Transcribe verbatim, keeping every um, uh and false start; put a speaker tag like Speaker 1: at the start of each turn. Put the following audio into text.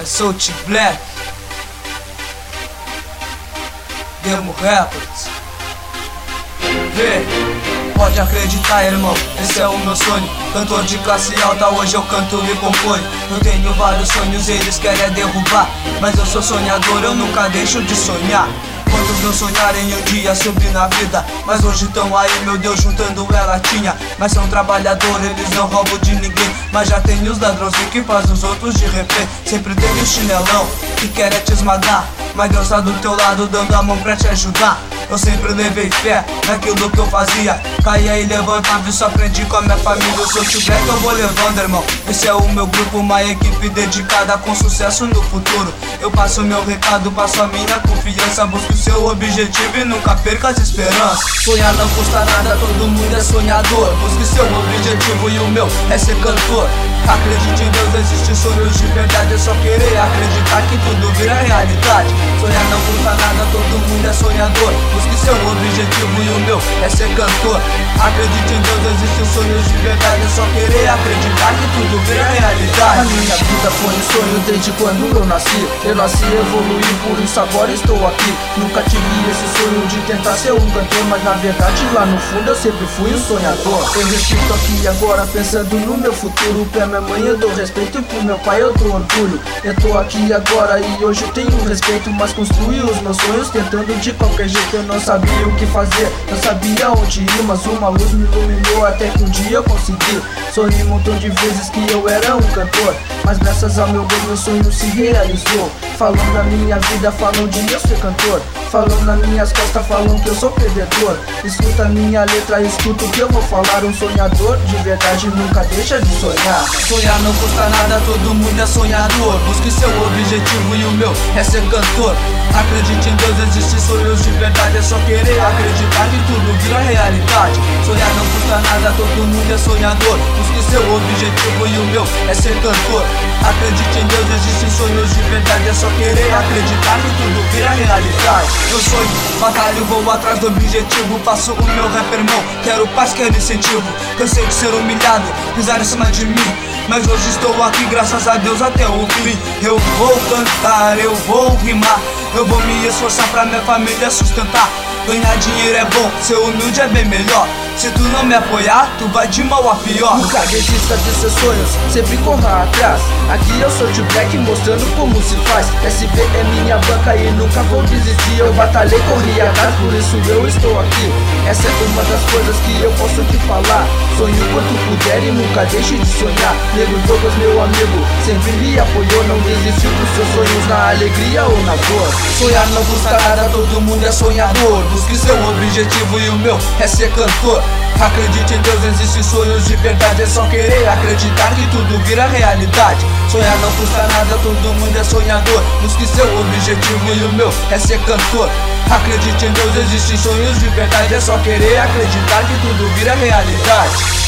Speaker 1: Eu sou o T-Black, Demo Records. Vê, pode acreditar, irmão, esse é o meu sonho. Cantor de classe alta, hoje eu canto e componho. Eu tenho vários sonhos, eles querem derrubar, mas eu sou sonhador, eu nunca deixo de sonhar. Quantos não sonharem um dia subir na vida, mas hoje tão aí, meu Deus, juntando ela tinha. Mas são trabalhadores, eles não roubam de ninguém, mas já tem os ladrões que faz os outros de refém. Sempre tem o chinelão que quer te esmagar, mas Deus tá do teu lado dando a mão pra te ajudar. Eu sempre levei fé naquilo que eu fazia, caía e levantava, isso aprendi com a minha família. Eu sou o T-Black, eu vou levando, irmão. Esse é o meu grupo, uma equipe dedicada com sucesso no futuro. Eu passo meu recado, passo a minha confiança, busco o seu objetivo e nunca perca as esperanças. Sonhar não custa nada, todo mundo é sonhador. Busque seu objetivo e o meu é ser cantor. Acredite em Deus, existem sonhos de verdade, é só querer acreditar que tudo vira realidade. Sonhar não custa nada, todo mundo é sonhador. Busque seu objetivo e o meu é ser cantor. Acredite em Deus, existem sonhos de verdade, é só querer acreditar que tudo vira realidade.
Speaker 2: A minha vida foi um sonho desde quando eu nasci. Eu nasci, evoluí, por isso agora estou aqui. Nunca tive esse sonho de tentar ser um cantor, mas na verdade lá no fundo eu sempre fui um sonhador. Eu respiro aqui agora pensando no meu futuro. Pra minha mãe eu dou respeito, pro meu pai eu dou orgulho. Eu tô aqui agora e hoje eu tenho respeito, mas construí os meus sonhos tentando de qualquer jeito. Eu não sabia o que fazer, não sabia onde ir, mas uma luz me iluminou até que um dia eu consegui. Sonhei um montão de vezes que eu era um cantor, mas graças ao meu Deus meu sonho se realizou. Falam na minha vida, falam de eu ser cantor, falam nas minhas costas, falam que eu sou perdedor. Escuta minha letra, escuta o que eu vou falar. Um sonhador de verdade nunca deixa de sonhar.
Speaker 1: Sonhar não custa nada, todo mundo é sonhador. Busque seu objetivo e o meu é ser cantor. Acredite em Deus, existem sonhos de verdade, é só querer acreditar que tudo vira realidade. Sonhar não custa nada, todo mundo é sonhador. Busque seu objetivo e o meu é ser cantor. Acredite em Deus, existem sonhos de verdade, é só querer acreditar que tudo vira realidade. Eu sonho, batalho, vou atrás do objetivo, faço o meu rap, irmão, quero paz, quero incentivo. Cansei de ser humilhado, pisar em cima de mim, mas hoje estou aqui, graças a Deus, até o fim. Eu vou cantar, eu vou rimar, eu vou me esforçar pra minha família sustentar. Ganhar dinheiro é bom, ser humilde é bem melhor. Se tu não me apoiar, tu vai de mal a pior.
Speaker 2: Nunca desista de seus sonhos, sempre corra atrás. Aqui eu sou o T-Black mostrando como se faz. S B é minha banca e nunca vou desistir. Eu batalhei, corri atrás, por isso eu estou aqui. Essa é uma das coisas que eu posso te falar. Sonhe quanto puder e nunca deixe de sonhar. Nego Douglas, meu amigo, sempre me apoiou. Não desistiu dos seus sonhos na alegria ou na dor.
Speaker 1: Sonhar não custa nada, todo mundo é sonhador. Busque seu objetivo e o meu é ser cantor. Acredite em Deus, existem sonhos de verdade, é só querer acreditar que tudo vira realidade. Sonhar não custa nada, todo mundo é sonhador. Busque seu objetivo e o meu é ser cantor. Acredite em Deus, existem sonhos de verdade, é só querer acreditar que tudo vira realidade.